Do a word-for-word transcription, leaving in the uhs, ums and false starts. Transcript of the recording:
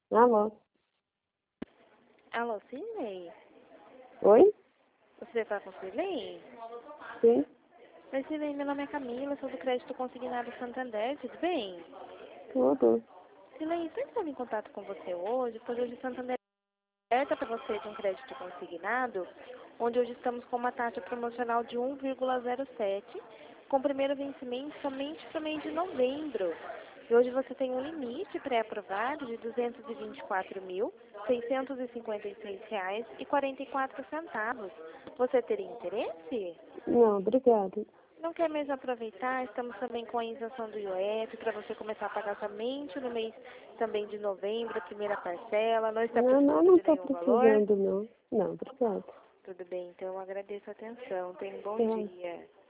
Alô? Alô, Sidney? Oi? Você está com Sidney? Sim? Oi, Sidney, meu nome é Camila, sou do Crédito Consignado Santander, tudo bem? Tudo. Sidney, estou entrando em contato com você hoje, pois hoje o Santander aberta para você de um crédito consignado, onde hoje estamos com uma taxa promocional de um vírgula zero sete, com primeiro vencimento somente para o mês de novembro. E hoje você tem um limite pré-aprovado de duzentos e vinte e quatro mil, seiscentos e cinquenta e seis reais e quarenta e quatro centavos. Você teria interesse? Não, obrigada. Não quer mesmo aproveitar? Estamos também com a isenção do I O F para você começar a pagar somente no mês também de novembro, a primeira parcela. Não está Não, não, precisando não de estou nenhum valor? precisando, não. Não, obrigada. Tudo bem, então eu agradeço a atenção. Tenha um bom Tá. dia.